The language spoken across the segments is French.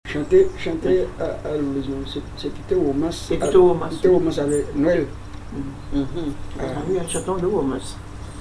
Chanter à l'horizon, c'était romance. C'est plutôt romance. C'était romance avec Noël. Oui, elle chantait de romance.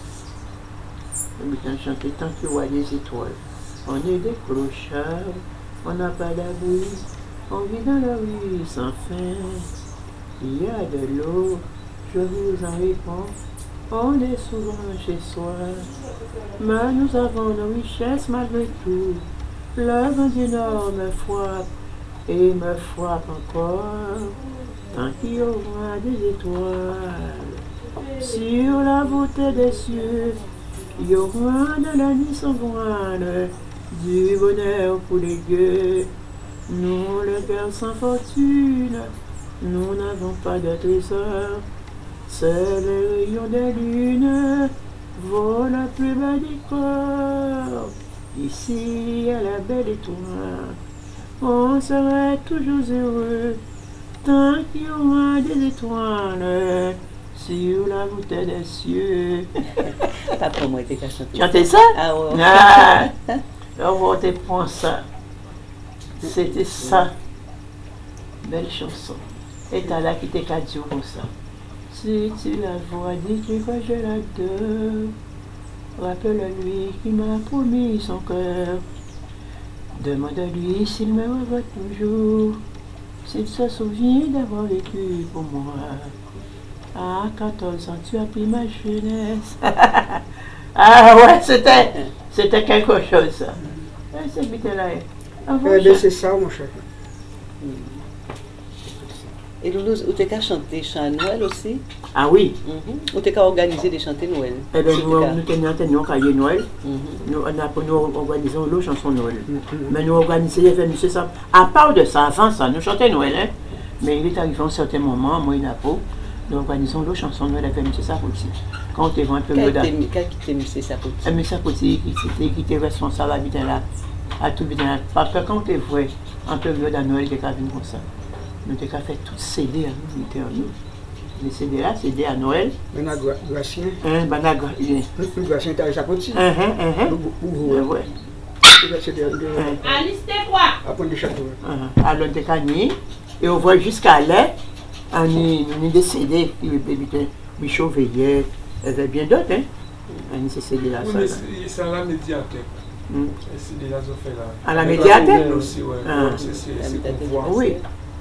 Elle chantait tant qu'il voit les étoiles. On est des clochards, on n'a pas d'abri, on vit dans la rue sans fin. Il y a de l'eau, je vous en réponds, on est souvent chez soi. Mais nous avons nos richesses malgré tout. Le vent du nord me frappe et me frappe encore. Tant qu'il y aura des étoiles sur la voûte des cieux, il y aura de la nuit sans voile, du bonheur pour les gueux. Nous, le cœur sans fortune, nous n'avons pas de trésor. Seul le rayon de lune vaut la plus belle des corps. Ici, à la belle étoile, on serait toujours heureux. Tant qu'il y aura des étoiles sur la voûte des cieux. Papa, moi, t'es qu'à chanter. Chantez ça? Ah ouais. Ah, on te prend ça. C'était ça. Belle chanson. Et t'as là qui t'es qu'à dire comme ça. Si tu la vois, dis-tu que je l'adore. Rappelle-lui qu'il m'a promis son cœur. Demande-lui s'il me revoit toujours. S'il se souvient d'avoir vécu pour moi. À 14 ans, tu as pris ma jeunesse. Ah ouais, c'était quelque chose, ça. C'est vite là. C'est ça, mon cher. Et Loulou, ou t'es qu'à chanter chant Noël aussi? Ah oui. Ou t'es qu'à organiser des chantés Noël? Eh bien, nous tenions cahier Noël. Nous organisons nos chansons Noël. Mais nous organisons les fêtes, c'est ça. À part de ça, avant ça, nous chantions Noël. Hein? Mais il est arrivé à un certain moment, moi et Napo, nous organisons nos chansons Noël avec M. Sapoti. Quand on est un peu Quel était M. Sapoti? M. Sapoti, qui était responsable à tout bien. Parce que quand on est vrai, en période à Noël, il était venu comme ça. Nous avons fait toutes CD à nous. Les CD là, CD à Noël. Gracien. Gracien, t'as Sapoti. Ouais. Alice, c'était quoi? Apprendre des châteaux. Alors, on a et on voit jusqu'à là, on a des CD, Michaud Veillet, il y avait bien d'autres, hein. On a ces CD là. Oui, mais c'est à la médiathèque. C'est déjà fait là. À la médiathèque aussi, ouais. C'est pour voir. Oui.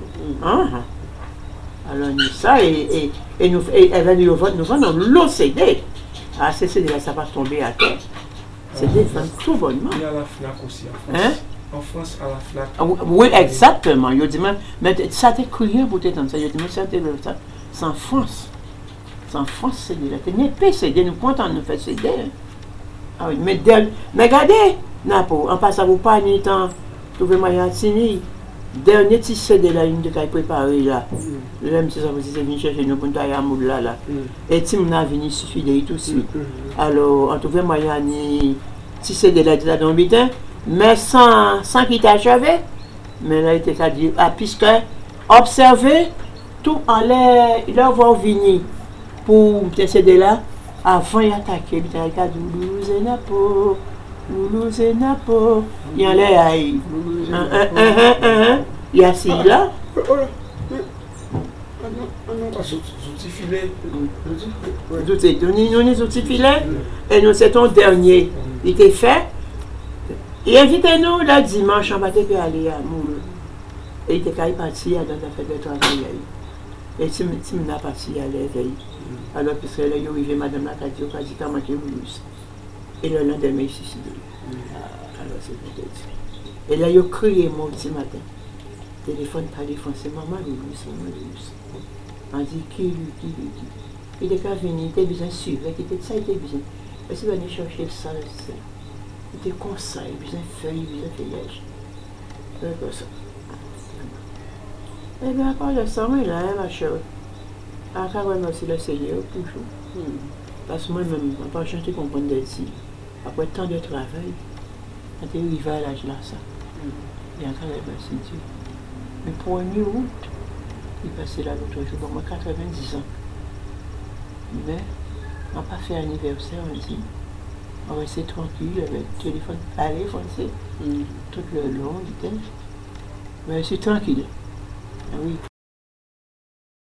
Alors, nous ça, et elle va nous vendre l'autre CD. Ah, ces CD là, ça va tomber à terre. C'est des femmes tout bonnement. Il y a la FNAC aussi en France. Hein? En France, à la FNAC. Oui, exactement. Je dis, mais ça t'est crié pour t'étendre ça. Je dis, mais ça t'est ça. C'est en France. C'est en France, CD là. T'es n'est pas CD, nous comptons nous faire CD. Ah oui, mais regardez, Napo, en passant vous pas ni temps, trouvez moyen de signer. Dernier petit CD là, une de qui préparé là. Le même si ça vous dit, c'est venu chercher nous pour nous à Moud là. Et si on a venu suffit de tout de suite. Alors, on trouvait moyen de petit CD là, dans le bitin, mais sans qu'il t'achève. Mais là, il était qu'à dire, puisque observez tout en l'air, il va voir venir pour ce CD là, avant d'attaquer, il a dit, Loulou et Napo, il y a l'air, il y a assis là. Soutifilé. Nous sommes soutifilés et nous c'est ton dernier. Il était fait. Il invitait nous le dimanche, on va aller à Moulou. Et il était parti dans la fête de travail. Et si on n'a pas parti à l'éveil. Alors, puisque là, il y a arrivé Madame Lacadio, qui a dit qu'à manquer Moulous. Et le lendemain, il s'est suicidé. Alors, c'est peut-être. Et là, il a crié mon petit matin. Téléphone, c'est maman Loulous. On dit qui. Il était venu, il était besoin de suivre, il était besoin. Parce qu'il venait chercher le sang, il était conseil, il besoin de feuilles, il besoin de feuillage. C'est comme ça. Et bien, après le sang, il a ma chère. Après, moi aussi, le Seigneur, toujours. Parce que moi-même, je n'ai pas chanté comprendre d'ici. Après tant de travail, quand tu arrives à l'âge là, ça. Il y a encore merci Dieu. Mais pour 1er août, il passait là l'autre jour, bon, moi 90 ans. Mais on n'a pas fait anniversaire, on dit. On restait tranquille avec le téléphone parlé, français, tout le long du temps. Mais c'est tranquille. Ah oui.